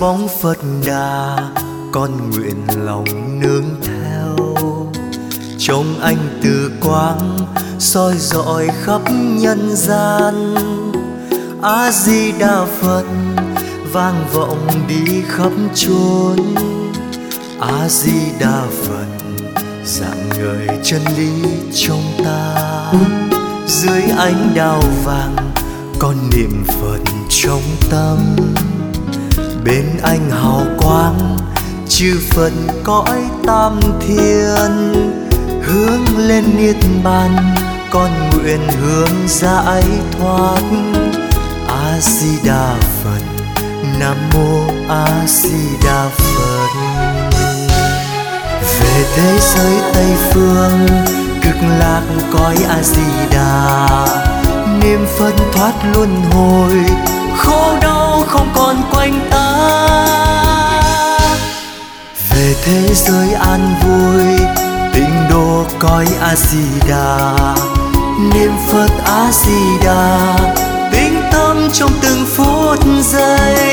bóng Phật Đà, con nguyện lòng nương theo. Trông anh từ quang soi rọi khắp nhân gian, A Di Đà Phật vang vọng đi khắp chốn. A Di Đà Phật rạng ngời chân lý trong ta. Dưới ánh đào vàng con niệm Phật trong tâm, bên anh hào quang chư Phật cõi tam thiên. Hướng lên niết bàn con nguyện hướng giải thoát. A Di Đà Phật, Nam mô A Di Đà Phật. Về thế giới Tây phương cực lạc cõi A Di Đà, niệm Phật thoát luân hồi, khổ đau không còn quanh ta. Về thế giới an vui tịnh độ cõi A Di Đà, niệm Phật A Di Đà tĩnh tâm trong từng phút giây.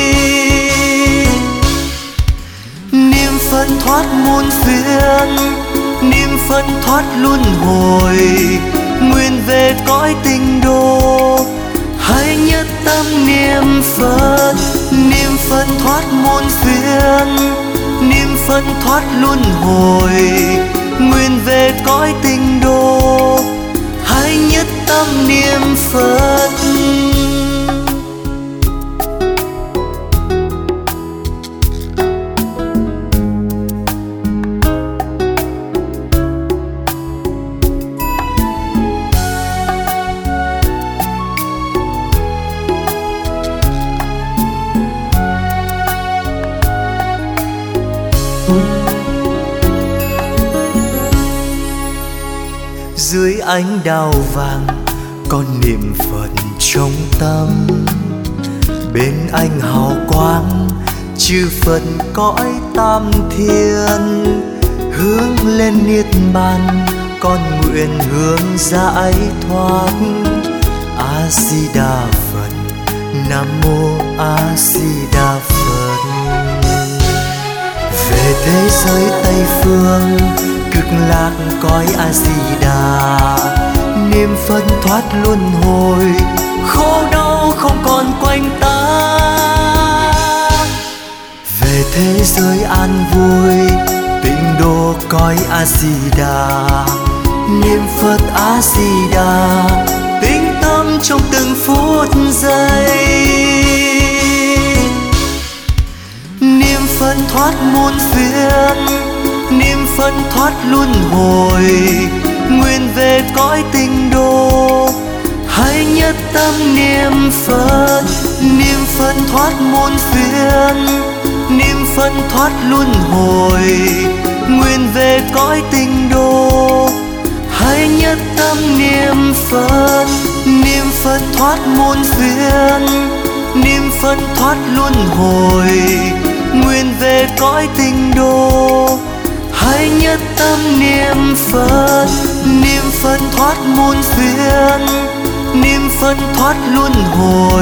Niệm Phật thoát muôn phiền, niệm Phật thoát luân hồi, nguyện về cõi tịnh độ. Hãy nhất tâm niệm Phật, niệm Phật thoát muôn phiền, niệm Phật thoát luân hồi, nguyện về cõi tịnh độ. Hãy nhất tâm niệm Phật. Dưới ánh đào vàng con niệm Phật trong tâm, bên anh hào quang chư Phật cõi tam thiên. Hướng lên niết bàn con nguyện hướng giải thoát. A Di Đà Phật, Nam mô A Di Đà Phật. Về thế giới Tây phương cực lạc cõi A Di Đà, niệm Phật thoát luân hồi, khổ đau không còn quanh ta. Về thế giới an vui tịnh độ cõi A Di Đà, niệm Phật A Di Đà tĩnh tâm trong từng phút giây. Niệm Phật thoát muôn phiền, niệm Phật thoát luân hồi, nguyện về cõi tịnh độ. Hãy nhất tâm niệm Phật, niệm Phật thoát muôn phiền, niệm Phật thoát luân hồi, nguyện về cõi tịnh độ. Hãy nhất tâm niệm Phật, niệm Phật thoát muôn phiền, niệm Phật thoát luân hồi, nguyện về cõi tịnh độ. Hãy nhất tâm niệm Phật, niệm Phật thoát muôn phiền, niệm Phật thoát luân hồi,